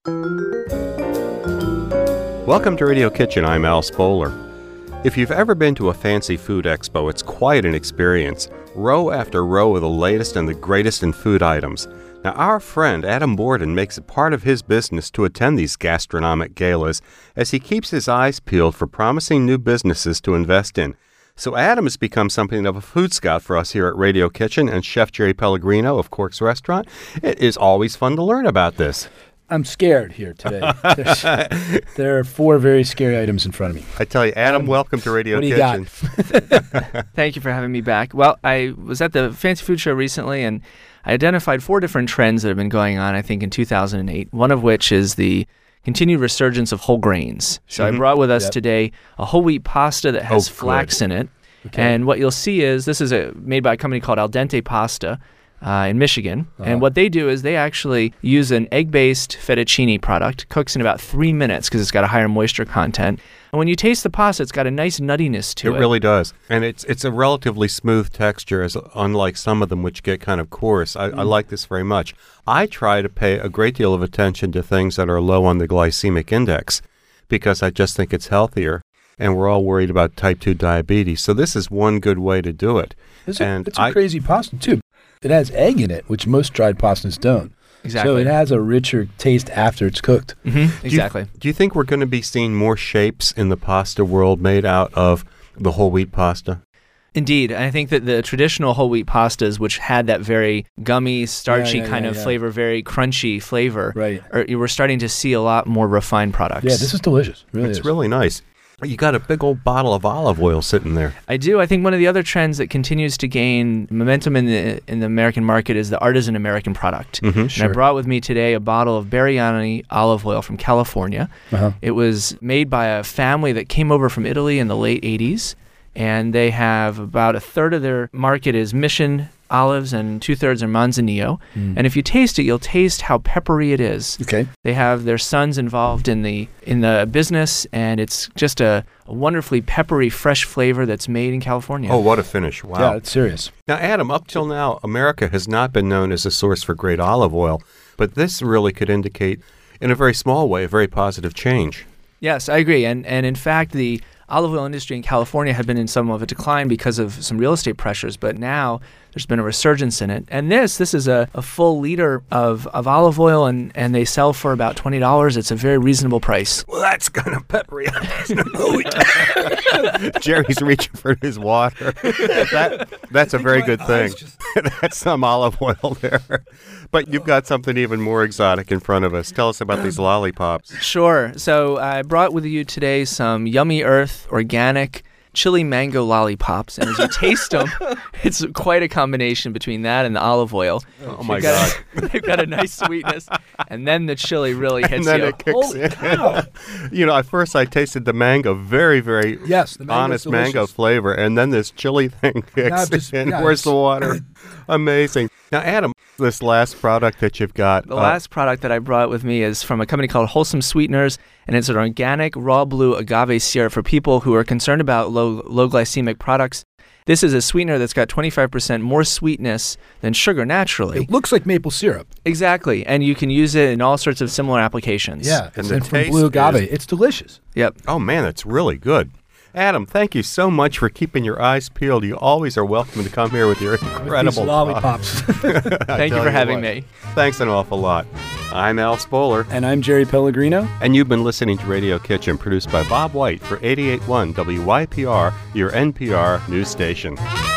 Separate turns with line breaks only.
Welcome to Radio Kitchen. I'm Al Spoler. If you've ever been to a fancy food expo, it's quite an experience. Row after row of the latest and the greatest in food items. Now, our friend Adam Borden makes it part of his business to attend these gastronomic galas as he keeps his eyes peeled for promising new businesses to invest in. So Adam has become something of a food scout for us here at Radio Kitchen, and Chef Jerry Pellegrino of Cork's Restaurant. It is always fun to learn about this.
I'm scared here today. There are 4 very scary items in front of me.
I tell you, Adam, welcome to Radio Kitchen.
What do you got?
Thank you for having me back. Well, I was at the Fancy Food Show recently, and I identified 4 different trends that have been going on, I think, in 2008, one of which is the continued resurgence of whole grains. So I brought with us today a whole wheat pasta that has flax in it. Okay. And what you'll see is this is made by a company called Al Dente Pasta in Michigan. And what they do is they actually use an egg-based fettuccine product, cooks in about 3 minutes because it's got a higher moisture content. And when you taste the pasta, it's got a nice nuttiness to it.
It really does. And it's a relatively smooth texture, unlike some of them which get kind of coarse. I like this very much. I try to pay a great deal of attention to things that are low on the glycemic index because I just think it's healthier. And we're all worried about type 2 diabetes. So this is one good way to do it.
It's a crazy pasta, too. It has egg in it, which most dried pastas don't.
Exactly.
So it has a richer taste after it's cooked.
Mm-hmm. Exactly.
Do you think we're going to be seeing more shapes in the pasta world made out of the whole wheat pasta?
Indeed. I think that the traditional whole wheat pastas, which had that very gummy, starchy kind of flavor, very crunchy flavor, we're starting to see a lot more refined products.
Yeah, this is delicious. It's
really nice. You got a big old bottle of olive oil sitting there.
I do. I think one of the other trends that continues to gain momentum in the American market is the artisan American product.
Mm-hmm,
and I brought with me today a bottle of Bariani olive oil from California. It was made by a family that came over from Italy in the late 80s, and they have about a third of their market is Mission olives and 2/3 are Manzanillo. And if you taste it, you'll taste how peppery it is.
Okay.
They have their sons involved in the business, and it's just a wonderfully peppery, fresh flavor that's made in California.
Oh, what a finish. Wow.
Yeah, it's serious.
Now, Adam, up till now, America has not been known as a source for great olive oil, but this really could indicate, in a very small way, a very positive change.
Yes, I agree. And in fact, the olive oil industry in California had been in some of a decline because of some real estate pressures, but now there's been a resurgence in it. And this is a full liter of olive oil, and they sell for about $20. It's a very reasonable price.
Well, that's kind of peppery. Jerry's reaching for his water. That's a very good thing. That's some olive oil there. But you've got something even more exotic in front of us. Tell us about these lollipops.
Sure. So I brought with you today some Yummy Earth organic chili mango lollipops, and as you taste them, it's quite a combination between that and the olive oil.
Oh my God.
They've got a nice sweetness, and then the chili really hits
and then
you.
It kicks in. At first I tasted the mango, very, very honest mango flavor, and then this chili thing kicks in. Where's the water? Amazing. Now, Adam, this last product that you've got.
The last product that I brought with me is from a company called Wholesome Sweeteners, and it's an organic raw blue agave syrup for people who are concerned about low glycemic products. This is a sweetener that's got 25% more sweetness than sugar naturally.
It looks like maple syrup.
Exactly, and you can use it in all sorts of similar applications.
Yeah, and from blue agave. It's delicious.
Yep.
Oh, man, it's really good. Adam, thank you so much for keeping your eyes peeled. You always are welcome to come here with your incredible
lollipops.
Thank you for having me.
Thanks an awful lot. I'm Al Spoler.
And I'm Jerry Pellegrino.
And you've been listening to Radio Kitchen, produced by Bob White for 88.1 WYPR, your NPR news station.